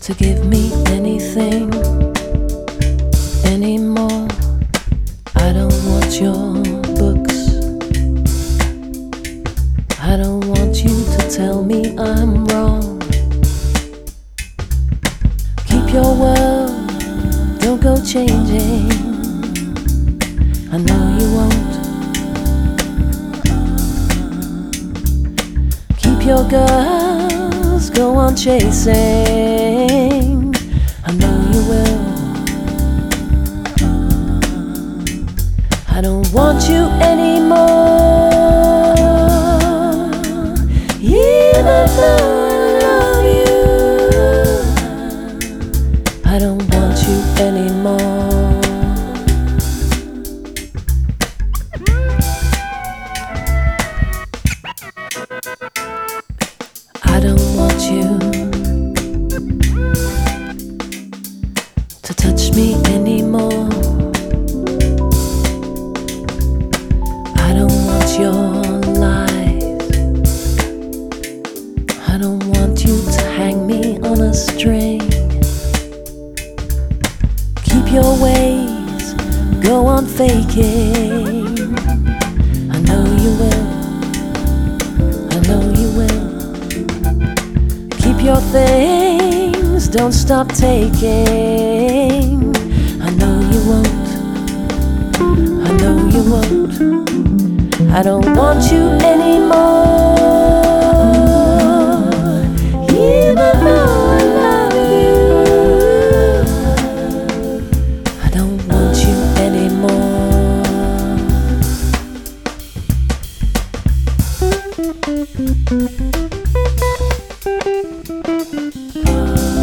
to give me anything anymore. I don't want your books. I don't want you to tell me I'm wrong. Keep your word, don't go changing. I know you won't. Keep your girls, go on chasing. I know you will. I don't want you anymore, even though I love you. I don't want you anymore. I don't want you to touch me anymore. I don't want your lies. I don't want you to hang me on a string. Keep your ways, go on faking. I know you will. I know you will. Keep your things, don't stop taking. I know you won't. I know you won't. I don't want you anymore, even though I love you. I don't want you anymore.